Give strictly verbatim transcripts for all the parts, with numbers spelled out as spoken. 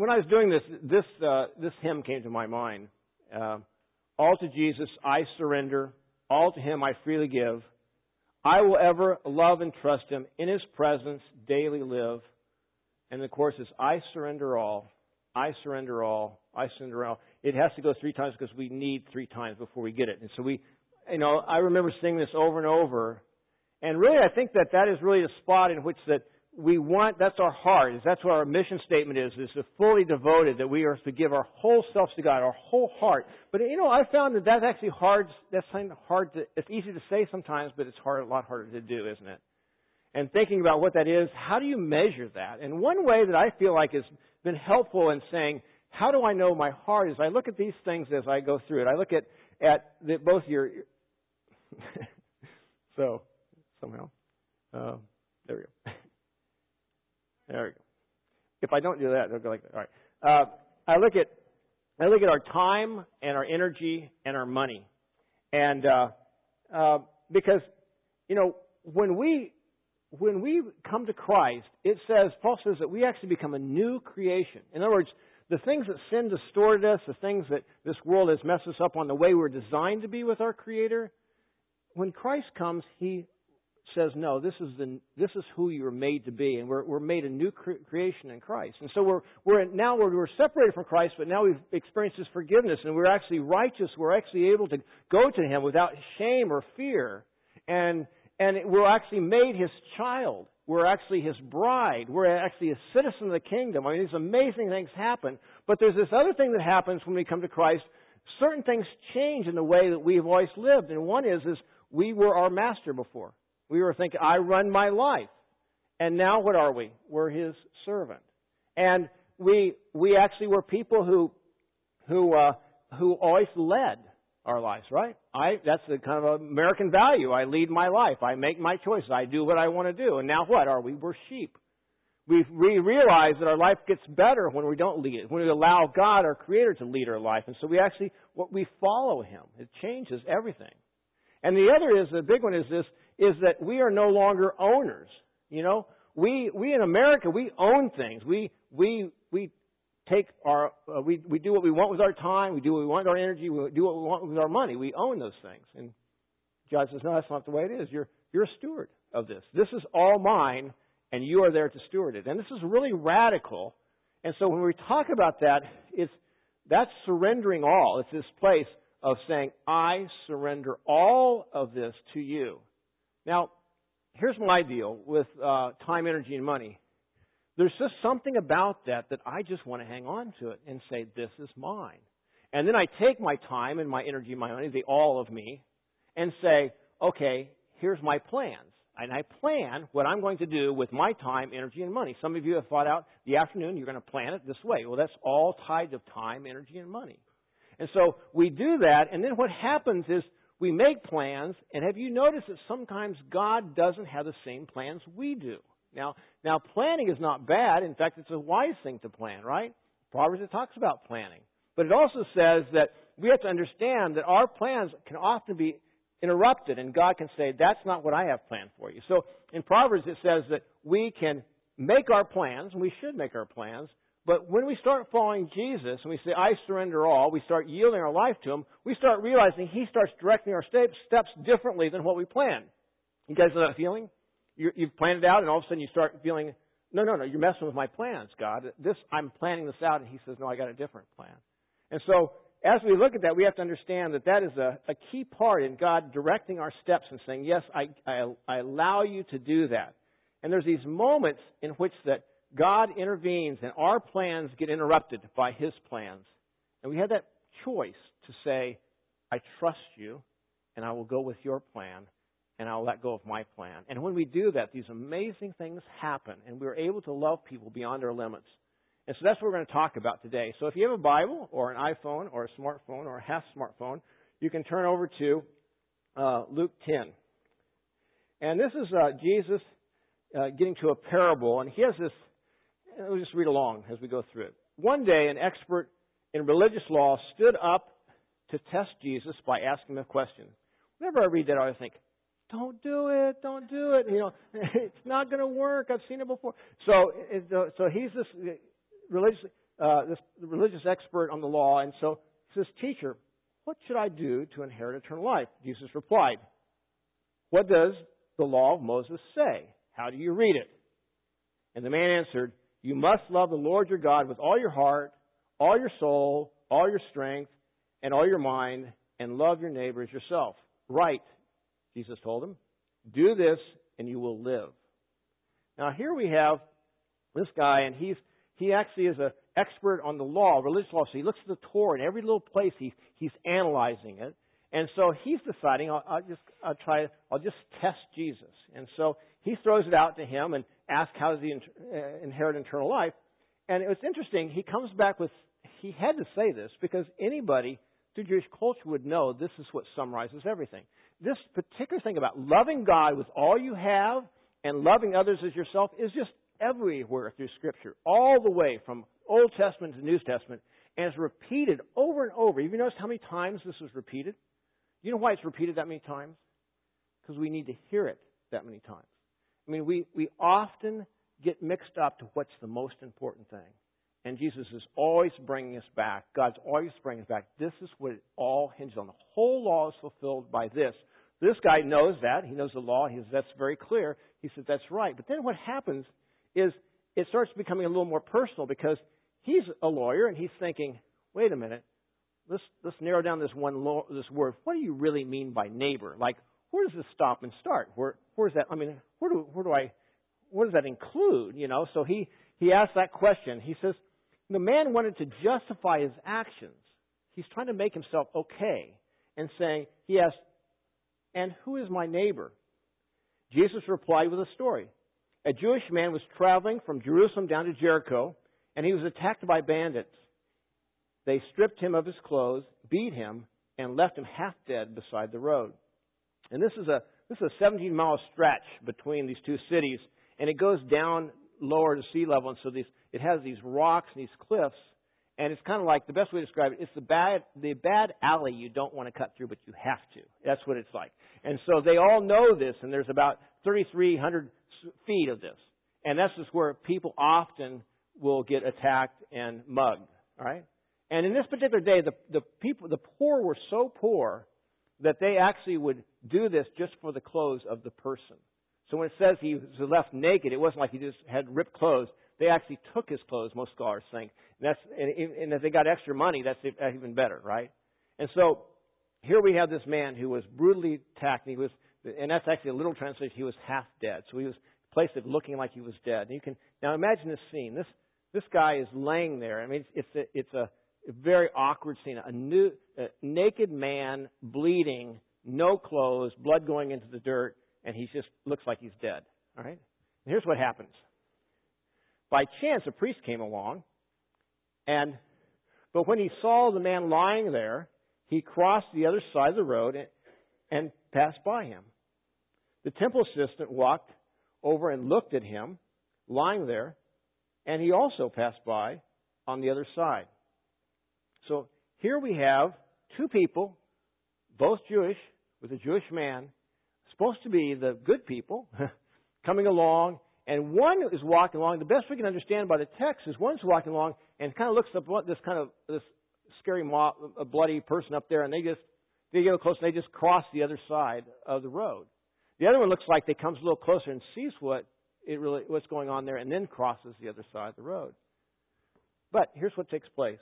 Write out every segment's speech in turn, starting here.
when I was doing this, this uh, this hymn came to my mind. Uh, all to Jesus I surrender. All to Him I freely give. I will ever love and trust Him. In His presence daily live. And the chorus is, I surrender all. I surrender all. I surrender all. It has to go three times because we need three times before we get it. And so we, you know, I remember singing this over and over. And really, I think that that is really the spot in which that we want, that's our heart. That's what our mission statement is, is to fully devoted, that we are to give our whole selves to God, our whole heart. But, you know, I found that that's actually hard, that's kind of hard to, it's easy to say sometimes, but it's hard, a lot harder to do, isn't it? And thinking about what that is, how do you measure that? And one way that I feel like has been helpful in saying, how do I know my heart, is I look at these things as I go through it. I look at, at the, both your, so, somehow, uh, there we go. There we go. If I don't do that, it'll go like that. All right. Uh, I look at I look at our time and our energy and our money, and uh, uh, because you know when we when we come to Christ, it says Paul says that we actually become a new creation. In other words, the things that sin distorted us, the things that this world has messed us up on the way we're designed to be with our Creator, when Christ comes, He says, no, this is the this is who you were made to be, and we're we're made a new cre- creation in Christ. And so we're we're now we're, we're separated from Christ, but now we've experienced His forgiveness, and we're actually righteous. We're actually able to go to Him without shame or fear, and and we're actually made His child. We're actually His bride. We're actually a citizen of the kingdom. I mean, these amazing things happen. But there's this other thing that happens when we come to Christ. Certain things change in the way that we've always lived, and one is is we were our master before. We were thinking, I run my life. And now what are we? We're His servant. And we we actually were people who who uh, who always led our lives, right? I that's the kind of American value. I lead my life. I make my choices. I do what I want to do. And now what are we? We're sheep. We've, we realize that our life gets better when we don't lead it, when we allow God, our Creator, to lead our life. And so we actually, what we follow Him. It changes everything. And the other is, the big one is this, is that we are no longer owners. You know, we we in America, we own things. We we we take our uh, we we do what we want with our time. We do what we want with our energy. We do what we want with our money. We own those things. And God says, no, that's not the way it is. You're you're a steward of this. This is all mine, and you are there to steward it. And this is really radical. And so when we talk about that, it's that's surrendering all. It's this place of saying, I surrender all of this to you. Now, here's my deal with uh, time, energy, and money. There's just something about that that I just want to hang on to it and say, this is mine. And then I take my time and my energy and my money, the all of me, and say, okay, here's my plans. And I plan what I'm going to do with my time, energy, and money. Some of you have thought out the afternoon, you're going to plan it this way. Well, that's all tied to time, energy, and money. And so we do that, and then what happens is we make plans, and have you noticed that sometimes God doesn't have the same plans we do? Now, now planning is not bad. In fact, it's a wise thing to plan, right? Proverbs, it talks about planning. But it also says that we have to understand that our plans can often be interrupted, and God can say, that's not what I have planned for you. So in Proverbs, it says that we can make our plans, and we should make our plans, but when we start following Jesus and we say, I surrender all, we start yielding our life to Him, we start realizing He starts directing our steps differently than what we planned. You guys know that feeling? You're, you've planned it out, and all of a sudden you start feeling, no, no, no, you're messing with my plans, God. This, I'm planning this out, and He says, no, I got a different plan. And so as we look at that, we have to understand that that is a, a key part in God directing our steps and saying, yes, I, I, I allow you to do that. And there's these moments in which that God intervenes and our plans get interrupted by His plans. And we have that choice to say, I trust you and I will go with your plan and I'll let go of my plan. And when we do that, these amazing things happen and we're able to love people beyond our limits. And so that's what we're going to talk about today. So if you have a Bible or an iPhone or a smartphone or a half smartphone, you can turn over to uh, Luke ten. And this is uh, Jesus uh, getting to a parable, and he has this. We'll just read along as we go through it. One day, an expert in religious law stood up to test Jesus by asking him a question. Whenever I read that, I think, don't do it, don't do it. You know, it's not going to work. I've seen it before. So, so he's this religious. uh, this religious expert on the law, and so he says, "Teacher, what should I do to inherit eternal life?" Jesus replied, "What does the law of Moses say? How do you read it?" And the man answered, "You must love the Lord your God with all your heart, all your soul, all your strength, and all your mind, and love your neighbor as yourself." "Right," Jesus told him. "Do this, and you will live." Now here we have this guy, and he's he actually is an expert on the law, religious law. So he looks at the Torah, and every little place he he's analyzing it. And so he's deciding, I'll, I'll just I'll try, I'll just test Jesus. And so he throws it out to him and asks, how does he inherit eternal life? And it was interesting. He comes back with, he had to say this because anybody through Jewish culture would know this is what summarizes everything. This particular thing about loving God with all you have and loving others as yourself is just everywhere through Scripture, all the way from Old Testament to New Testament, and it's repeated over and over. Have you noticed how many times this was repeated? You know why it's repeated that many times? Because we need to hear it that many times. I mean, we, we often get mixed up to what's the most important thing. And Jesus is always bringing us back. God's always bringing us back. This is what it all hinges on. The whole law is fulfilled by this. This guy knows that. He knows the law. He says, that's very clear. He said, that's right. But then what happens is it starts becoming a little more personal because he's a lawyer and he's thinking, wait a minute. Let's, let's narrow down this one law, this word. What do you really mean by neighbor? Like, where does this stop and start? Where, where's that? I mean, where do, where do I, what does that include? You know, so he, he asked that question. He says, the man wanted to justify his actions. He's trying to make himself okay and saying, he asked, and who is my neighbor? Jesus replied with a story. A Jewish man was traveling from Jerusalem down to Jericho, and he was attacked by bandits. They stripped him of his clothes, beat him, and left him half dead beside the road. And this is a this is a seventeen mile stretch between these two cities, and it goes down lower to sea level, and so these it has these rocks and these cliffs, and it's kind of like the best way to describe it. It's the bad the bad alley you don't want to cut through, but you have to. That's what it's like. And so they all know this, and there's about thirty-three hundred feet of this, and that's just where people often will get attacked and mugged. All right. And in this particular day, the, the people, the poor were so poor that they actually would do this just for the clothes of the person. So when it says he was left naked, it wasn't like he just had ripped clothes. They actually took his clothes, most scholars think. And, that's, and, and if they got extra money, that's even better, right? And so here we have this man who was brutally attacked. And, he was, and that's actually a literal translation. He was half dead. So he was placed it looking like he was dead. And you can now imagine this scene. This this guy is laying there. I mean, it's, it's a it's a A very awkward scene. A, new, a naked man bleeding, no clothes, blood going into the dirt, and he just looks like he's dead. All right? And here's what happens. By chance, a priest came along, and but when he saw the man lying there, he crossed the other side of the road and, and passed by him. The temple assistant walked over and looked at him lying there, and he also passed by on the other side. So here we have two people, both Jewish, with a Jewish man, supposed to be the good people, coming along, and one is walking along. The best we can understand by the text is one's walking along and kind of looks up at this kind of this scary, mob, a bloody person up there, and they just they get close and they just cross the other side of the road. The other one looks like they comes a little closer and sees what it really what's going on there, and then crosses the other side of the road. But here's what takes place.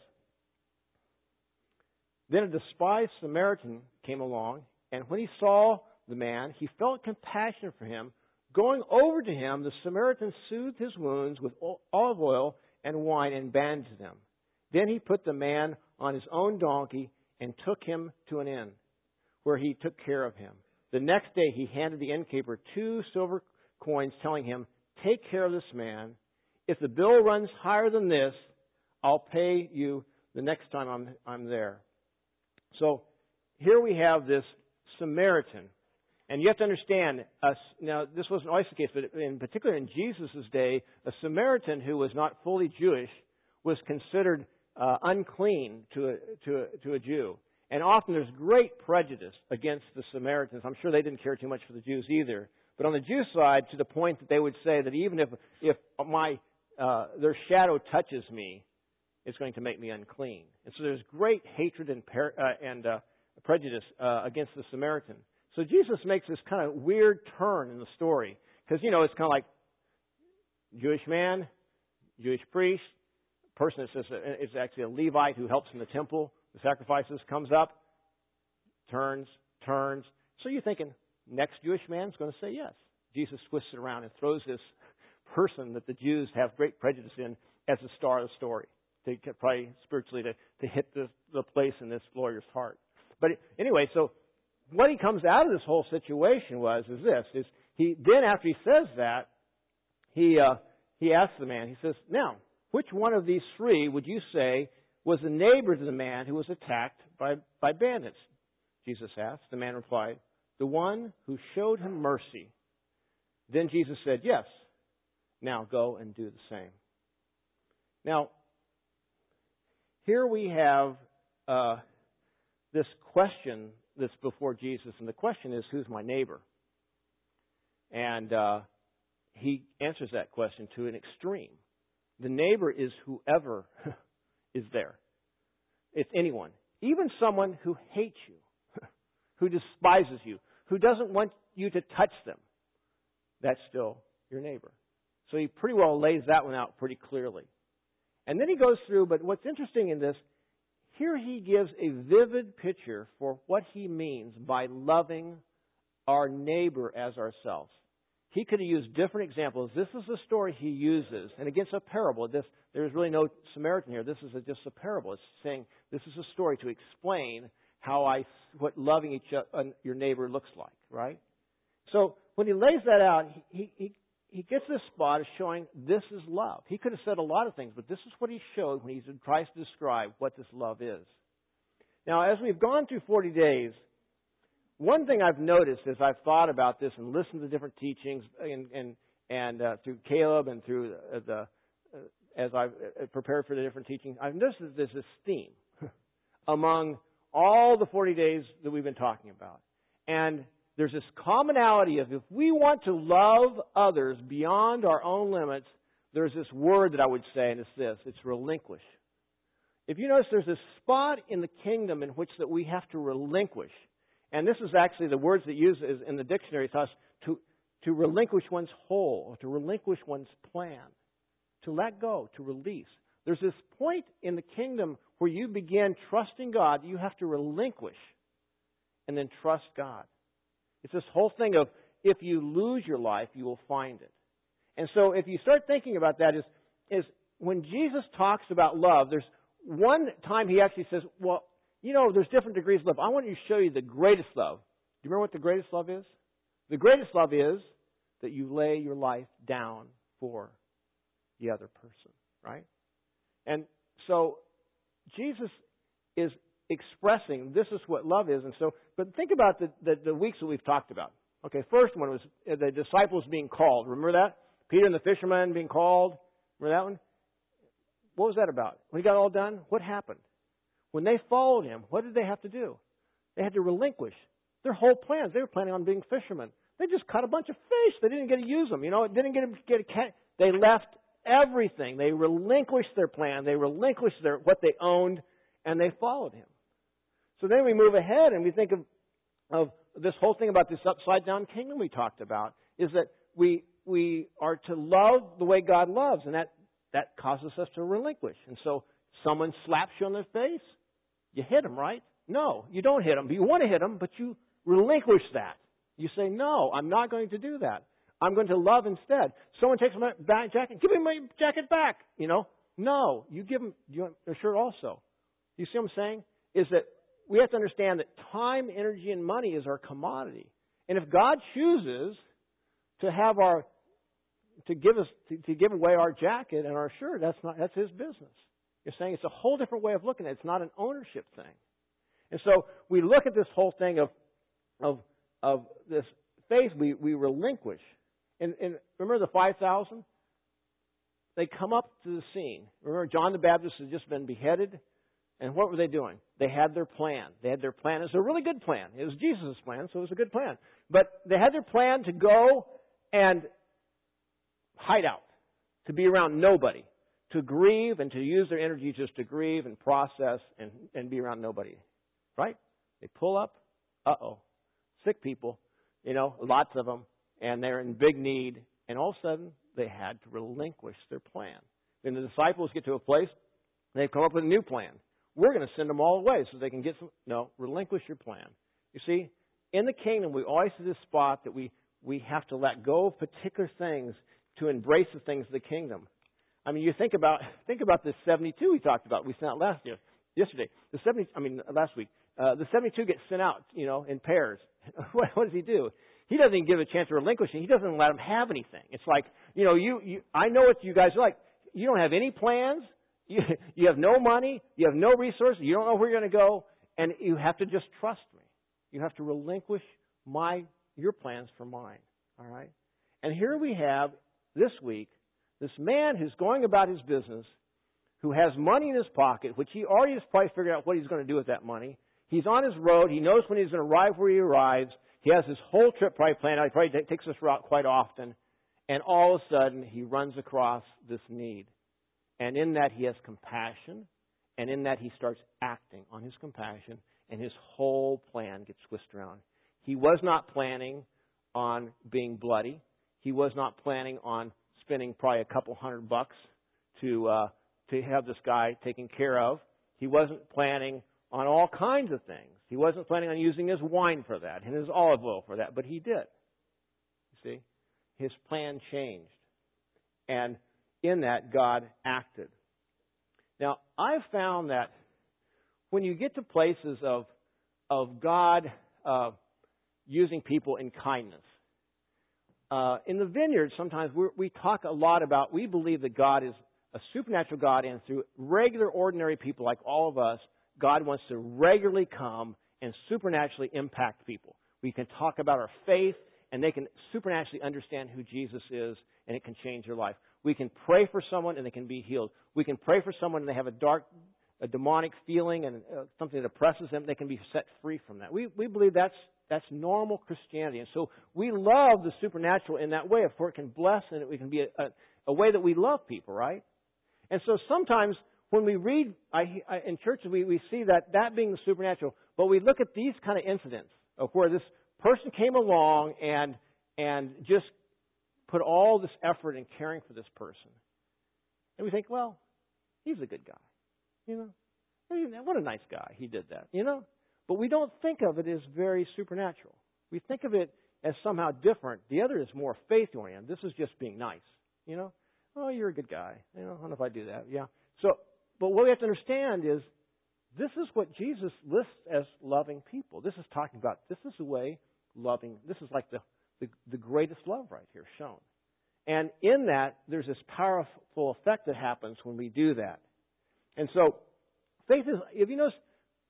Then a despised Samaritan came along, and when he saw the man, he felt compassion for him. Going over to him, the Samaritan soothed his wounds with olive oil and wine and bandaged them. Then he put the man on his own donkey and took him to an inn, where he took care of him. The next day he handed the innkeeper two silver coins, telling him, "Take care of this man. If the bill runs higher than this, I'll pay you the next time I'm, I'm there." So here we have this Samaritan. And you have to understand, uh, now this wasn't always the case, but in particular in Jesus' day, a Samaritan who was not fully Jewish was considered uh, unclean to a, to, a, to a Jew. And often there's great prejudice against the Samaritans. I'm sure they didn't care too much for the Jews either. But on the Jew side, to the point that they would say that even if, if my uh, their shadow touches me, it's going to make me unclean. And so there's great hatred and, per, uh, and uh, prejudice uh, against the Samaritan. So Jesus makes this kind of weird turn in the story. Because, you know, it's kind of like Jewish man, Jewish priest, person that says it's actually a Levite who helps in the temple, the sacrifices, comes up, turns, turns. So you're thinking, next Jewish man's going to say yes. Jesus twists it around and throws this person that the Jews have great prejudice in as the star of the story, to probably spiritually to, to hit the, the place in this lawyer's heart. But anyway, so what he comes out of this whole situation was is this: is he then after he says that, he uh, he asks the man. He says, "Now, which one of these three would you say was the neighbor to the man who was attacked by by bandits?" Jesus asked. The man replied, "The one who showed him mercy." Then Jesus said, "Yes. Now go and do the same." Now, here we have uh, this question that's before Jesus, and the question is, who's my neighbor? And uh, he answers that question to an extreme. The neighbor is whoever is there. It's anyone, even someone who hates you, who despises you, who doesn't want you to touch them. That's still your neighbor. So he pretty well lays that one out pretty clearly. And then he goes through, but what's interesting in this, here he gives a vivid picture for what he means by loving our neighbor as ourselves. He could have used different examples. This is the story he uses. And against a parable, this, there's really no Samaritan here. This is a, just a parable. It's saying this is a story to explain how I, what loving each other, your neighbor looks like, right? So when he lays that out, he, he, he gets this spot of showing this is love. He could have said a lot of things, but this is what he showed when he tries to describe what this love is. Now, as we've gone through forty days, one thing I've noticed as I've thought about this and listened to different teachings and and, and uh, through Caleb and through the, the uh, as I've prepared for the different teachings, I've noticed that there's this theme among all the forty days that we've been talking about. And there's this commonality of if we want to love others beyond our own limits, there's this word that I would say, and it's this, it's relinquish. If you notice, there's this spot in the kingdom in which that we have to relinquish. And this is actually the words that use in the dictionary to us, to, to relinquish one's whole, or to relinquish one's plan, to let go, to release. There's this point in the kingdom where you begin trusting God, you have to relinquish and then trust God. It's this whole thing of if you lose your life, you will find it. And so if you start thinking about that, is, is when Jesus talks about love, there's one time he actually says, well, you know, there's different degrees of love. I want to show you the greatest love. Do you remember what the greatest love is? The greatest love is that you lay your life down for the other person, right? And so Jesus is expressing this is what love is. And so, but think about the, the, the weeks that we've talked about. Okay, first one was the disciples being called. Remember that? Peter and the fishermen being called. Remember that one? What was that about? When he got all done, what happened? When they followed him, what did they have to do? They had to relinquish their whole plans. They were planning on being fishermen. They just caught a bunch of fish. They didn't get to use them. You know, it didn't get to get a cat. They left everything. They relinquished their plan. They relinquished their what they owned, and they followed him. So then we move ahead and we think of, of this whole thing about this upside down kingdom we talked about, is that we we are to love the way God loves, and that, that causes us to relinquish. And so someone slaps you on the face, you hit them, right? No, you don't hit them. You want to hit them, but you relinquish that. You say, no, I'm not going to do that. I'm going to love instead. Someone takes my back jacket, give me my jacket back. You know, no, you give them you want their shirt also. You see what I'm saying? Is that we have to understand that time, energy, and money is our commodity. And if God chooses to have our, to give us, to, to give away our jacket and our shirt, that's not, that's His business. You're saying it's a whole different way of looking at it. It's not an ownership thing. And so we look at this whole thing of, of, of this faith we, we relinquish. And, and remember the five thousand? They come up to the scene. Remember John the Baptist had just been beheaded? And what were they doing? They had their plan. They had their plan. It was a really good plan. It was Jesus' plan, so it was a good plan. But they had their plan to go and hide out, to be around nobody, to grieve and to use their energy just to grieve and process and, and be around nobody. Right? They pull up, uh-oh, sick people, you know, lots of them, and they're in big need, and all of a sudden they had to relinquish their plan. Then the disciples get to a place, they've come up with a new plan. We're going to send them all away so they can get some. No, relinquish your plan. You see, in the kingdom, we always see this spot that we, we have to let go of particular things to embrace the things of the kingdom. I mean, you think about think about the seventy-two we talked about. We sent out last year, yesterday. The seventy, I mean, last week. Uh, the seventy-two gets sent out, you know, in pairs. what, what does he do? He doesn't even give a chance to relinquish it. He doesn't let them have anything. It's like, you know, you, you I know what you guys are like. You don't have any plans. You, you have no money. You have no resources. You don't know where you're going to go. And you have to just trust me. You have to relinquish my your plans for mine. All right? And here we have, this week, this man who's going about his business, who has money in his pocket, which he already has probably figured out what he's going to do with that money. He's on his road. He knows when he's going to arrive where he arrives. He has his whole trip probably planned out. He probably takes this route quite often. And all of a sudden, he runs across this need. And in that, he has compassion. And in that, he starts acting on his compassion. And his whole plan gets twisted around. He was not planning on being bloody. He was not planning on spending probably a couple hundred bucks to uh, to have this guy taken care of. He wasn't planning on all kinds of things. He wasn't planning on using his wine for that and his olive oil for that, but he did. You see? His plan changed. And in that, God acted. Now, I've found that when you get to places of, of God uh, using people in kindness, uh, in the vineyard, sometimes we're, we talk a lot about, we believe that God is a supernatural God, and through regular, ordinary people like all of us, God wants to regularly come and supernaturally impact people. We can talk about our faith, and they can supernaturally understand who Jesus is, and it can change their life. We can pray for someone, and they can be healed. We can pray for someone, and they have a dark, a demonic feeling, and uh, something that oppresses them. They can be set free from that. We we believe that's that's normal Christianity, and so we love the supernatural in that way. For it can bless, and it can be a, a, a way that we love people, right? And so sometimes when we read I, I, in churches, we, we see that that being the supernatural, but we look at these kind of incidents of where this person came along and and just put all this effort in caring for this person. And we think, well, he's a good guy. You know, what a nice guy. He did that, you know. But we don't think of it as very supernatural. We think of it as somehow different. The other is more faith-oriented. This is just being nice, you know. Oh, you're a good guy. You know, I don't know if I do that. Yeah. So, but what we have to understand is this is what Jesus lists as loving people. This is talking about, this is the way loving, this is like the, the, the greatest love right here shown. And in that, there's this powerful effect that happens when we do that. And so, faith is, if you notice,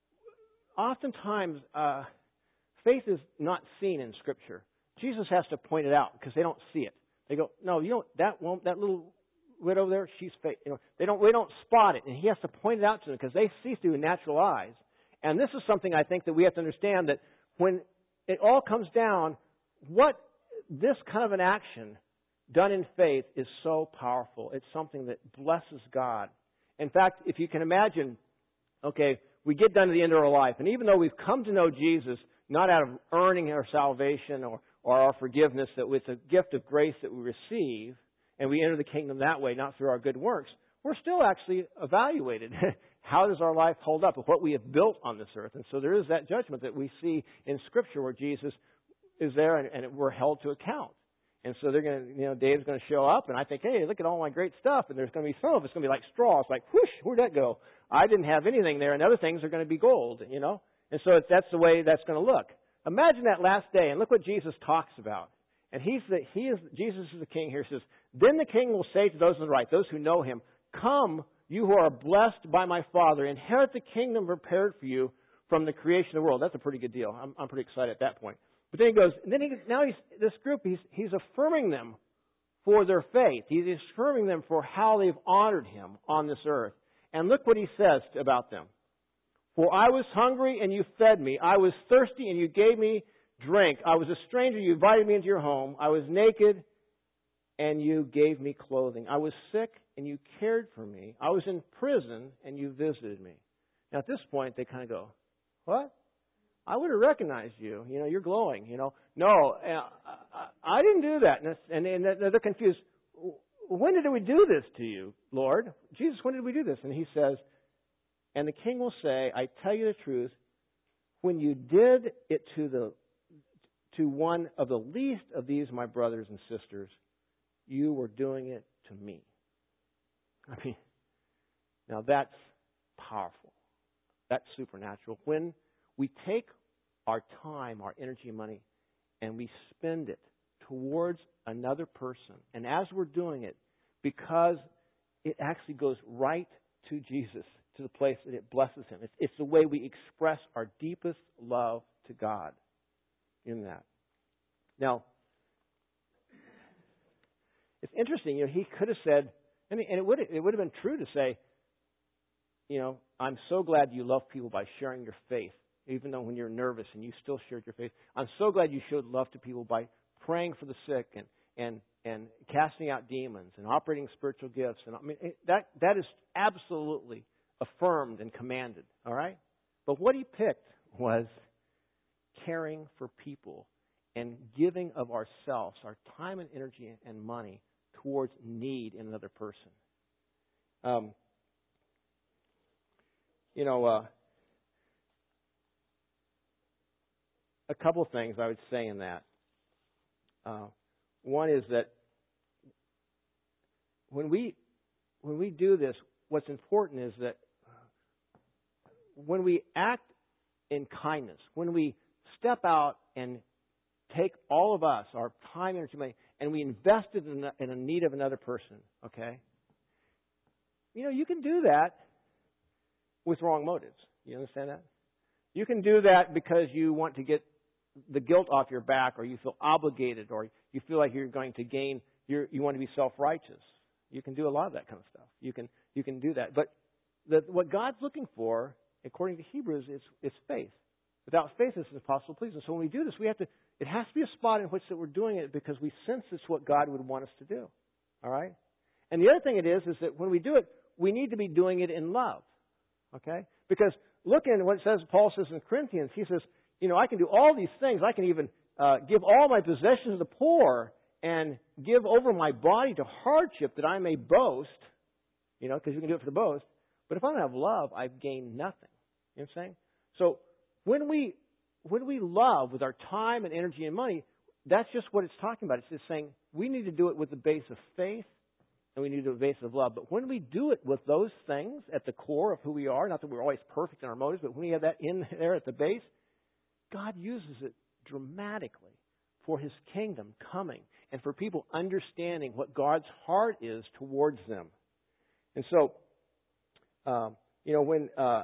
oftentimes, uh, faith is not seen in Scripture. Jesus has to point it out because they don't see it. They go, no, you don't, that won't, that little widow there, she's faith. You know, they don't, we don't spot it. And he has to point it out to them because they see through natural eyes. And this is something I think that we have to understand, that when it all comes down, what this kind of an action done in faith is so powerful. It's something that blesses God. In fact, if you can imagine, okay, we get down to the end of our life, and even though we've come to know Jesus, not out of earning our salvation or, or our forgiveness, that it's a gift of grace that we receive, and we enter the kingdom that way, not through our good works, we're still actually evaluated. How does our life hold up with what we have built on this earth? And so there is that judgment that we see in Scripture where Jesus is there and, and we're held to account. And so they're going to, you know, Dave's going to show up, and I think, hey, look at all my great stuff, and there's going to be some of it's going to be like straw. It's like, whoosh, where'd that go? I didn't have anything there, and other things are going to be gold, you know? And so that's the way that's going to look. Imagine that last day, and look what Jesus talks about. And he's the, he is, Jesus is the king here. He says, then the king will say to those on the right, those who know him, come, you who are blessed by my Father, inherit the kingdom prepared for you from the creation of the world. That's a pretty good deal. I'm, I'm pretty excited at that point. But then he goes, and then he, now he's, this group, he's, he's affirming them for their faith. He's affirming them for how they've honored him on this earth. And look what he says about them. For I was hungry and you fed me. I was thirsty and you gave me drink. I was a stranger, you invited me into your home. I was naked and you gave me clothing. I was sick, and you cared for me. I was in prison, and you visited me. Now, at this point, they kind of go, what? I would have recognized you. You know, you're glowing. You know, no, uh, I, I didn't do that. And, and, and they're confused. When did we do this to you, Lord? Jesus, when did we do this? And he says, and the king will say, I tell you the truth, when you did it to the to one of the least of these, my brothers and sisters, you were doing it to me. I mean, now that's powerful. That's supernatural. When we take our time, our energy and money, and we spend it towards another person, and as we're doing it, because it actually goes right to Jesus, to the place that it blesses Him. It's, it's the way we express our deepest love to God in that. Now, it's interesting. You know, He could have said, and it would it would have been true to say, you know, I'm so glad you love people by sharing your faith, even though when you're nervous and you still shared your faith. I'm so glad you showed love to people by praying for the sick and and and casting out demons and operating spiritual gifts. And I mean it, that that is absolutely affirmed and commanded. All right, but what He picked was caring for people and giving of ourselves, our time and energy and money towards need in another person. Um, you know, uh, a couple of things I would say in that. Uh, one is that when we when we do this, what's important is that when we act in kindness, when we step out and take all of us, our time, energy, money, and we invest it in a, in a need of another person, okay? You know, you can do that with wrong motives. You understand that? You can do that because you want to get the guilt off your back, or you feel obligated, or you feel like you're going to gain, you're, you want to be self-righteous. You can do a lot of that kind of stuff. You can you can do that. But the, what God's looking for, according to Hebrews, is, is faith. Without faith, this is impossible to please Him. So when we do this, we have to, it has to be a spot in which that we're doing it because we sense it's what God would want us to do. All right? And the other thing it is, is that when we do it, we need to be doing it in love. Okay? Because look at what it says, Paul says in Corinthians, he says, you know, I can do all these things. I can even uh, give all my possessions to the poor and give over my body to hardship that I may boast, you know, because you can do it for the boast. But if I don't have love, I've gained nothing. You know what I'm saying? So when we when we love with our time and energy and money, that's just what it's talking about. It's just saying we need to do it with the base of faith and we need to do it with the base of love. But when we do it with those things at the core of who we are, not that we're always perfect in our motives, but when we have that in there at the base, God uses it dramatically for His kingdom coming and for people understanding what God's heart is towards them. And so, um, you know, when uh,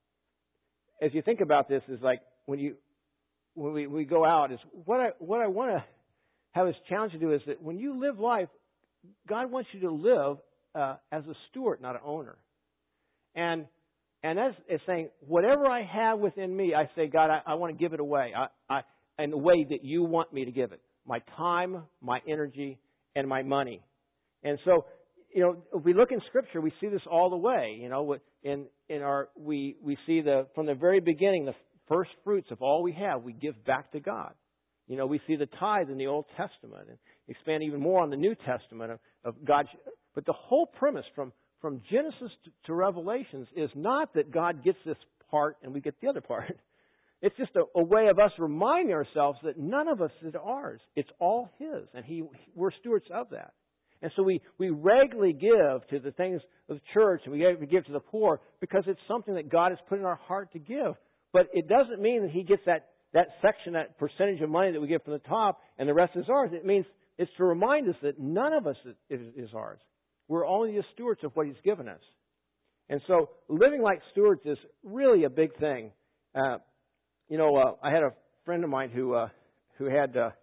as you think about this, is like when you when we, we go out, is what I what I want to have as challenge to do is that when you live life, God wants you to live uh, as a steward, not an owner. And and that's it's saying whatever I have within me, I say, God, I, I want to give it away. I, I in the way that you want me to give it. My time, my energy, and my money. And so, you know, if we look in Scripture, we see this all the way. You know, in in our we we see the from the very beginning, the first fruits of all we have, we give back to God. You know, we see the tithe in the Old Testament, and expand even more on the New Testament of, of God. But the whole premise from from Genesis to, to Revelations is not that God gets this part and we get the other part. It's just a, a way of us reminding ourselves that none of us is ours. It's all His, and He we're stewards of that. And so we, we regularly give to the things of the church, and we give to the poor because it's something that God has put in our heart to give. But it doesn't mean that He gets that, that section, that percentage of money that we give from the top, and the rest is ours. It means it's to remind us that none of us is, is ours. We're only the stewards of what He's given us. And so living like stewards is really a big thing. Uh, you know, uh, I had a friend of mine who uh, who had uh,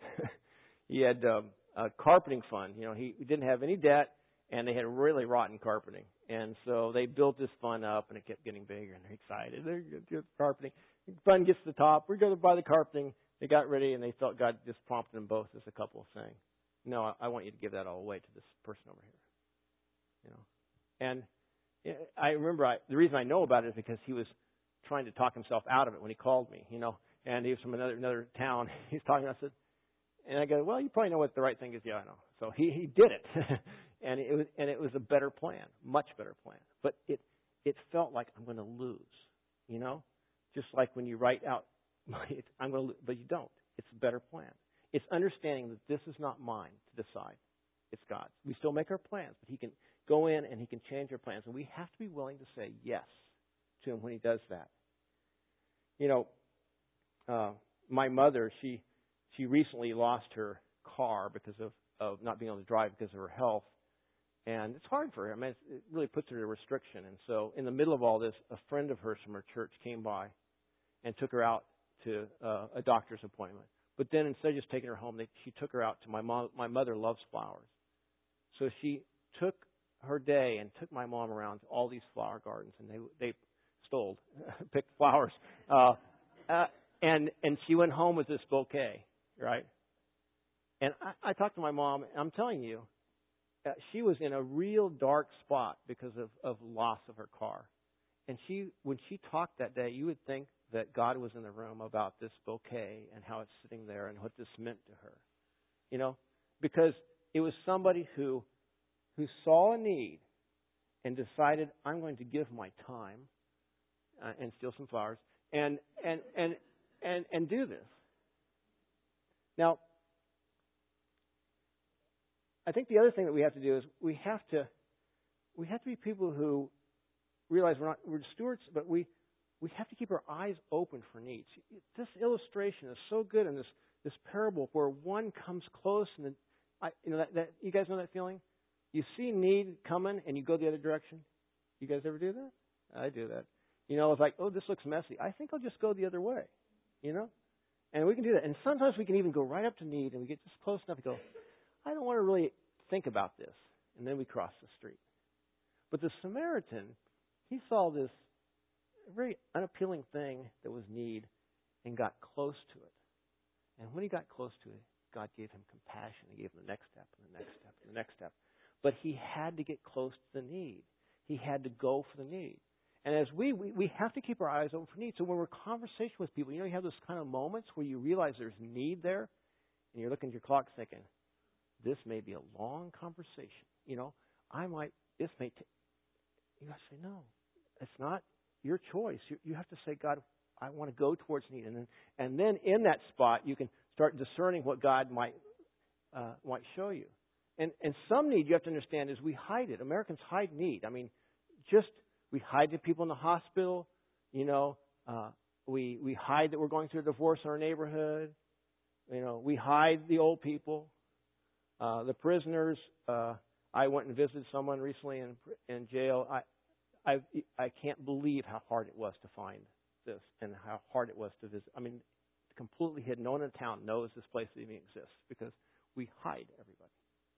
he had um, a carpeting fund. You know, he didn't have any debt, and they had really rotten carpeting. And so they built this fund up, and it kept getting bigger, and they're excited. They're going to get the carpeting. The fund gets to the top. We're going to buy the carpeting. They got ready, and they felt God just prompted them both as a couple of things. no, I, I want you to give that all away to this person over here. You know, and I remember I, the reason I know about it is because he was trying to talk himself out of it when he called me. You know, and he was from another another town. He's talking. I said, and I go, well, you probably know what the right thing is. Yeah, I know. So he he did it, and it was and it was a better plan, much better plan. But it it felt like I'm going to lose. You know, just like when you write out, I'm going to, but you don't. It's a better plan. It's understanding that this is not mine to decide. It's God's. We still make our plans, but He can go in and He can change our plans. And we have to be willing to say yes to Him when He does that. You know, uh, my mother, she she recently lost her car because of, of not being able to drive because of her health. And it's hard for her. I mean, it really puts her to restriction. And so in the middle of all this, a friend of hers from her church came by and took her out to uh, a doctor's appointment. But then instead of just taking her home, they, she took her out to my mom. My mother loves flowers. So she took her day and took my mom around to all these flower gardens, and they they stole, picked flowers. Uh, uh, and and she went home with this bouquet, right? And I, I talked to my mom, and I'm telling you, uh, she was in a real dark spot because of, of loss of her car. And she, when she talked that day, you would think that God was in the room about this bouquet and how it's sitting there and what this meant to her. You know, because it was somebody who who saw a need and decided, I'm going to give my time uh, and steal some flowers and and and and and do this. Now, I think the other thing that we have to do is we have to we have to be people who realize we're not we're stewards, but we we have to keep our eyes open for needs. This illustration is so good in this this parable where one comes close and the, I, you know that, that you guys know that feeling. You see need coming and you go the other direction. You guys ever do that? I do that. You know, it's like, oh, this looks messy. I think I'll just go the other way. You know, and we can do that. And sometimes we can even go right up to need and we get just close enough to go, I don't want to really think about this. And then we cross the street. But the Samaritan, he saw this very unappealing thing that was need and got close to it. And when he got close to it, God gave him compassion. He gave him the next step and the next step and the next step. But he had to get close to the need. He had to go for the need. And as we, we, we have to keep our eyes open for need. So when we're in conversation with people, you know, you have those kind of moments where you realize there's need there, and you're looking at your clock thinking, this may be a long conversation. You know, I might, this may take, you got to say, no, it's not your choice. You, you have to say, God, I want to go towards need. And then, and then in that spot, you can start discerning what God might uh, might show you. And, and some need, you have to understand, is we hide it. Americans hide need. I mean, just, we hide the people in the hospital. You know, uh, we we hide that we're going through a divorce in our neighborhood. You know, we hide the old people. Uh, the prisoners, uh, I went and visited someone recently in in jail. I, I I can't believe how hard it was to find this and how hard it was to visit. I mean, completely hidden. No one in town knows this place even exists because we hide everybody.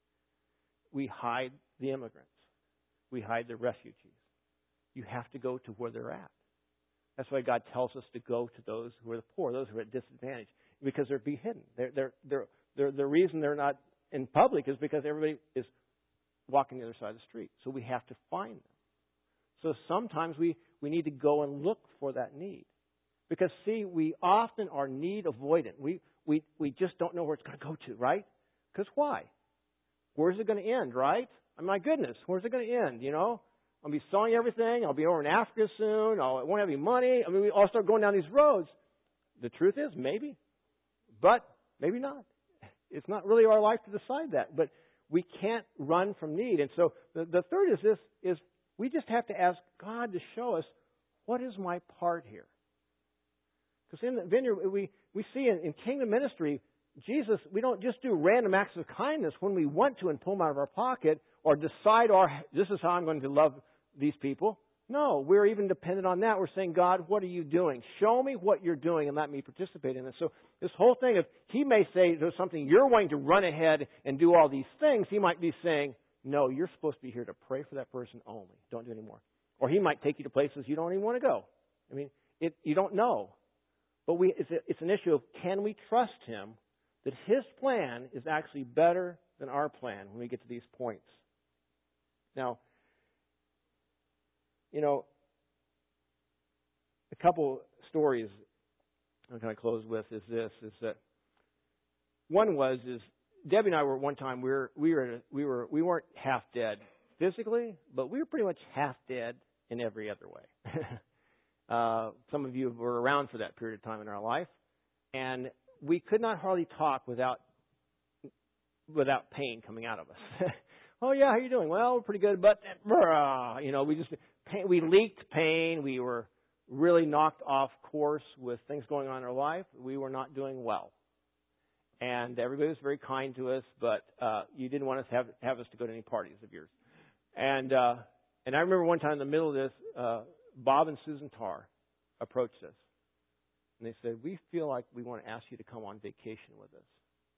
We hide the immigrants. We hide the refugees. You have to go to where they're at. That's why God tells us to go to those who are the poor, those who are at disadvantage, because they're be hidden. They're they're they're, they're the reason they're not in public is because everybody is walking the other side of the street. So we have to find them. So sometimes we, we need to go and look for that need. Because, see, we often are need avoidant. We, we, we just don't know where it's going to go to, right? Because why? Where's it going to end, right? I mean, my goodness, where's it going to end, you know? I'll be selling everything. I'll be over in Africa soon. I'll, I won't have any money. I mean, we all start going down these roads. The truth is, maybe. But maybe not. It's not really our life to decide that. But we can't run from need. And so the, the third is this, is we just have to ask God to show us, what is my part here? Because in the vineyard, we, we see in, in kingdom ministry, Jesus, we don't just do random acts of kindness when we want to and pull them out of our pocket or decide, our, this is how I'm going to love these people. No, we're even dependent on that. We're saying, God, what are you doing? Show me what you're doing and let me participate in it. So this whole thing of, he may say there's something you're wanting to run ahead and do all these things. He might be saying, no, you're supposed to be here to pray for that person only. Don't do any more. Or he might take you to places you don't even want to go. I mean, it, you don't know. But we, it's, a, it's an issue of, can we trust him that his plan is actually better than our plan when we get to these points. Now, you know, a couple stories I'm going to close with is this, is that one was, is Debbie and I were one time, we were, we were, we were, we weren't half dead physically, but we were pretty much half dead in every other way. uh, some of you were around for that period of time in our life, and we could not hardly talk without, without pain coming out of us. Oh yeah, how you doing? Well, we're pretty good, but, you know, we just, we leaked pain, we were really knocked off course with things going on in our life. We were not doing well. And everybody was very kind to us, but uh, you didn't want us to have, have us to go to any parties of yours. And uh, and I remember one time in the middle of this, uh, Bob and Susan Tarr approached us. And they said, we feel like we want to ask you to come on vacation with us.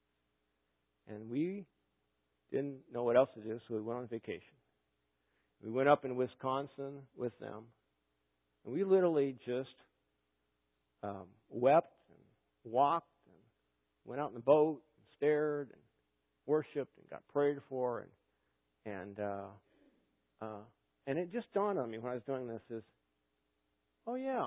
And we didn't know what else to do, so we went on vacation. We went up in Wisconsin with them. And we literally just um, wept and walked and went out in the boat and stared and worshipped and got prayed for. And and uh, uh, and it just dawned on me when I was doing this is, oh yeah,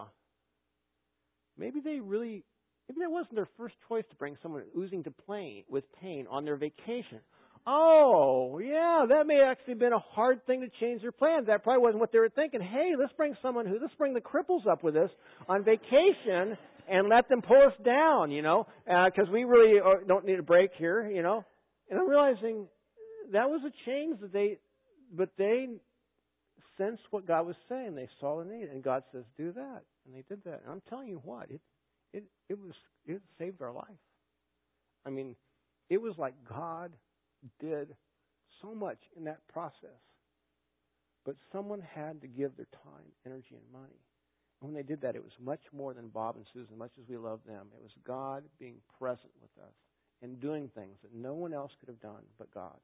maybe they really, maybe that wasn't their first choice to bring someone oozing to pain, with pain on their vacation. Oh, yeah, that may actually have been a hard thing to change their plans. That probably wasn't what they were thinking. Hey, let's bring someone who, let's bring the cripples up with us on vacation and let them pull us down, you know, because uh, we really don't need a break here, you know. And I'm realizing that was a change that they, but they sensed what God was saying. They saw the need, and God says, do that. And they did that. And I'm telling you what, it, it, it was, it saved our life. I mean, it was like God did so much in that process. But someone had to give their time, energy, and money. And when they did that, it was much more than Bob and Susan, much as we love them. It was God being present with us and doing things that no one else could have done but God.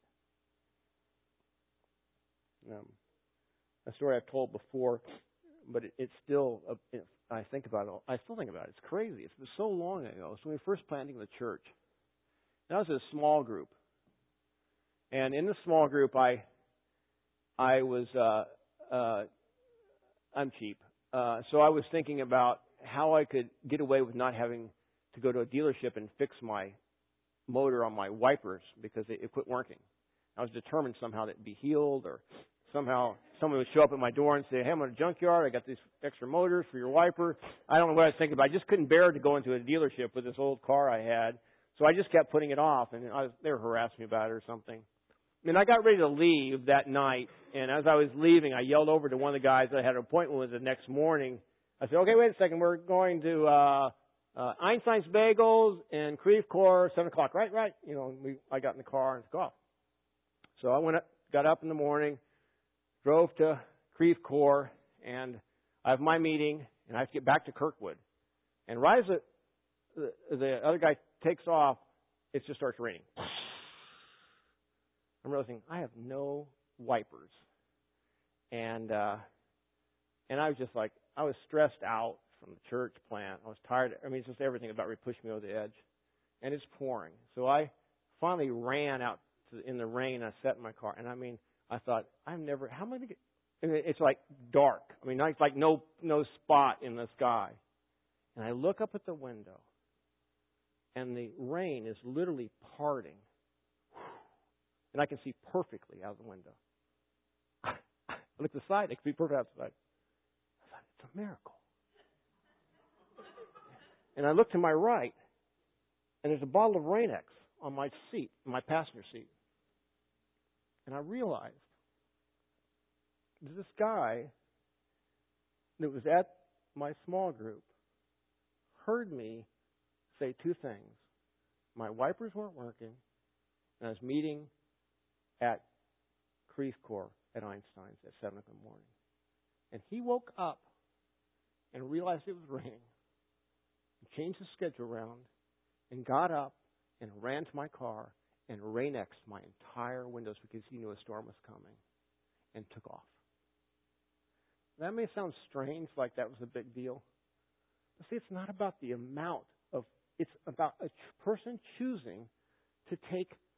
Um, a story I've told before, but it, it's still, uh, it, I think about it, I still think about it. It's crazy. It's been so long ago. So when we were first planting the church, and I was in a small group. And in the small group, I I was, uh, uh, I'm cheap. Uh, so I was thinking about how I could get away with not having to go to a dealership and fix my motor on my wipers because it, it quit working. I was determined somehow that it'd be healed, or somehow someone would show up at my door and say, hey, I'm at a junkyard. I got these extra motors for your wiper. I don't know what I was thinking, but I just couldn't bear to go into a dealership with this old car I had. So I just kept putting it off, and I was, they were harassing me about it or something. And I got ready to leave that night, and as I was leaving, I yelled over to one of the guys that I had an appointment with the next morning. I said, okay, wait a second, we're going to uh, uh, Einstein's Bagels and Creve Coeur, seven o'clock, right, right. You know, we, I got in the car and took off. So I went up, got up in the morning, drove to Creve Coeur, and I have my meeting, and I have to get back to Kirkwood. And right as the, the, the other guy takes off, it just starts raining. I'm realizing I have no wipers. And uh, and I was just like, I was stressed out from the church plant. I was tired. I mean, it's just everything about it pushed me over the edge. And it's pouring. So I finally ran out to, in the rain. I sat in my car. And I mean, I thought, I've never, how am I going to get, I mean, it's like dark. I mean, it's like no no spot in the sky. And I look up at the window. And the rain is literally parting. And I can see perfectly out the window. I look to the side, I can see perfectly out the side. I thought, it's a miracle. And I look to my right, and there's a bottle of Rain-X on my seat, my passenger seat. And I realized that this guy that was at my small group heard me say two things. My wipers weren't working, and I was meeting at Creve Coeur at Einstein's at seven in the morning. And he woke up and realized it was raining, and changed his schedule around, and got up and ran to my car and Rain-X'd my entire windows because he knew a storm was coming, and took off. That may sound strange, like that was a big deal. But see, it's not about the amount of, it's about a person choosing to take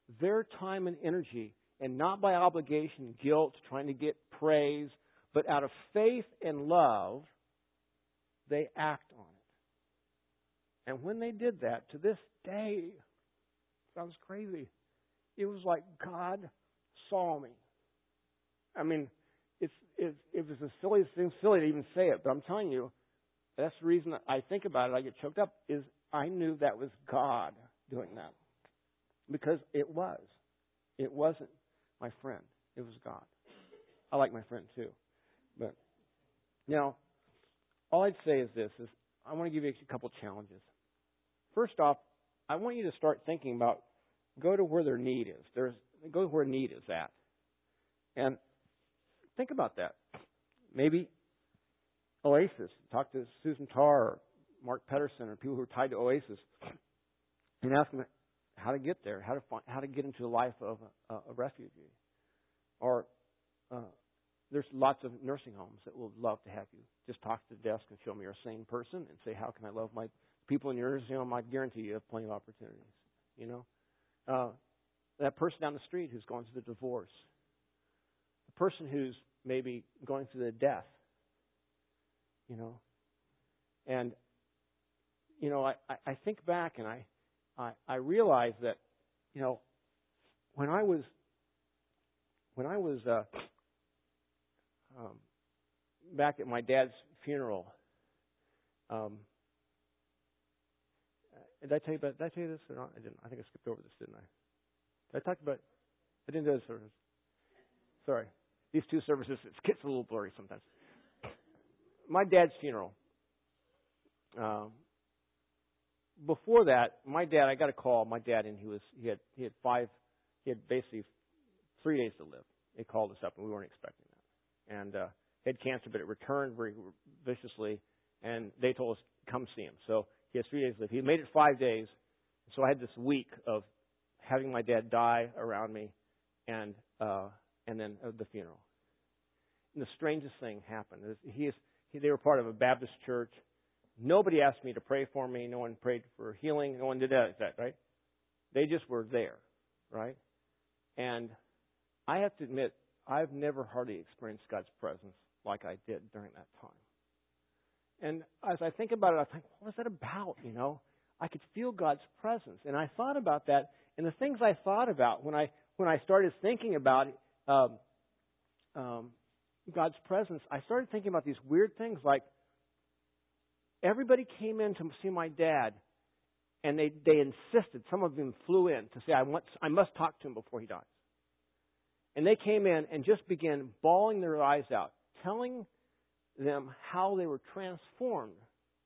their time and energy, and not by obligation, guilt, trying to get praise, but out of faith and love, they act on it. And when they did that, to this day, sounds crazy, it was like God saw me. I mean, it's, it's, it was the silliest thing, silly to even say it, but I'm telling you, that's the reason I think about it, I get choked up, is I knew that was God doing that. Because it was. It wasn't my friend. It was God. I like my friend too. But, you know, all I'd say is this, is I want to give you a couple challenges. First off, I want you to start thinking about, go to where their need is. There's, go to where need is at. And think about that. Maybe Oasis. Talk to Susan Tarr or Mark Pedersen or people who are tied to Oasis and ask them how to get there, how to find, how to get into the life of a, a refugee. Or uh, there's lots of nursing homes that will love to have you. Just talk to the desk and show me you're a sane person and say, how can I love my people in your nursing home? I guarantee you have plenty of opportunities. You know, uh, that person down the street who's going through the divorce, the person who's maybe going through the death. You know, and you know, I, I think back and I, I I realize that, you know, when I was when I was uh, um, back at my dad's funeral. Um, did I tell you about? Did I tell you this or not? I didn't. I think I skipped over this, didn't I? Did I talk about? I didn't do this service. Sorry, these two services it gets a little blurry sometimes. My dad's funeral. Um, before that, my dad, I got a call. My dad, and he was he had he had five, he had basically three days to live. They called us up, and we weren't expecting that. And uh, he had cancer, but it returned very viciously. And they told us come see him. So he has three days to live. He made it five days. So I had this week of having my dad die around me, and uh, and then uh, the funeral. And the strangest thing happened. He is. They were part of a Baptist church. Nobody asked me to pray for me. No one prayed for healing. No one did that, that, right? They just were there, right? And I have to admit, I've never hardly experienced God's presence like I did during that time. And as I think about it, I think, what was that about, you know? I could feel God's presence. And I thought about that, and the things I thought about when I when I started thinking about um, um God's presence, I started thinking about these weird things like everybody came in to see my dad, and they, they insisted, some of them flew in to say, I want, I must talk to him before he dies. And they came in and just began bawling their eyes out, telling them how they were transformed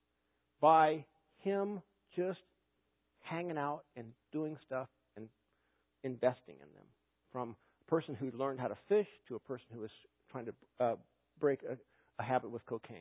by him just hanging out and doing stuff and investing in them. From a person who learned how to fish to a person who was trying to uh, break a, a habit with cocaine.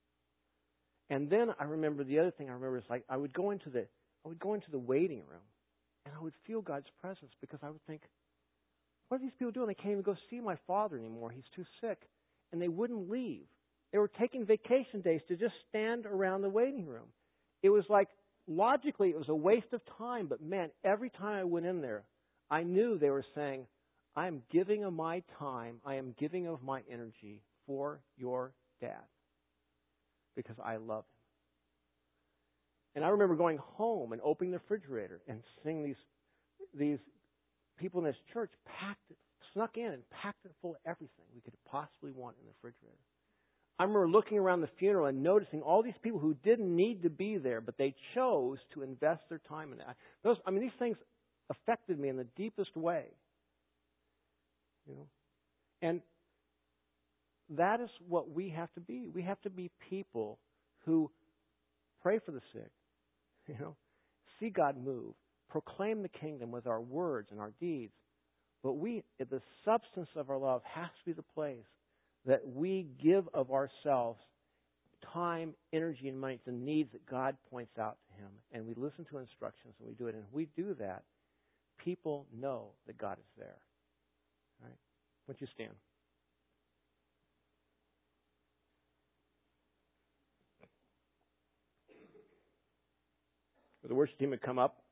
And then I remember the other thing I remember is like I would go into the I would go into the waiting room and I would feel God's presence because I would think, what are these people doing? They can't even go see my father anymore. He's too sick. And they wouldn't leave. They were taking vacation days to just stand around the waiting room. It was like, logically, it was a waste of time. But man, every time I went in there, I knew they were saying, I am giving of my time, I am giving of my energy for your dad because I love him. And I remember going home and opening the refrigerator and seeing these these people in this church packed it, snuck in and packed it full of everything we could possibly want in the refrigerator. I remember looking around the funeral and noticing all these people who didn't need to be there, but they chose to invest their time in that. Those, I mean, these things affected me in the deepest way. You know, and that is what we have to be. We have to be people who pray for the sick, you know, see God move, proclaim the kingdom with our words and our deeds. But we, the substance of our love has to be the place that we give of ourselves time, energy, and money to the needs that God points out to Him. And we listen to instructions and we do it. And if we do that, people know that God is there. All right? Won't you stand? The worship team would come up.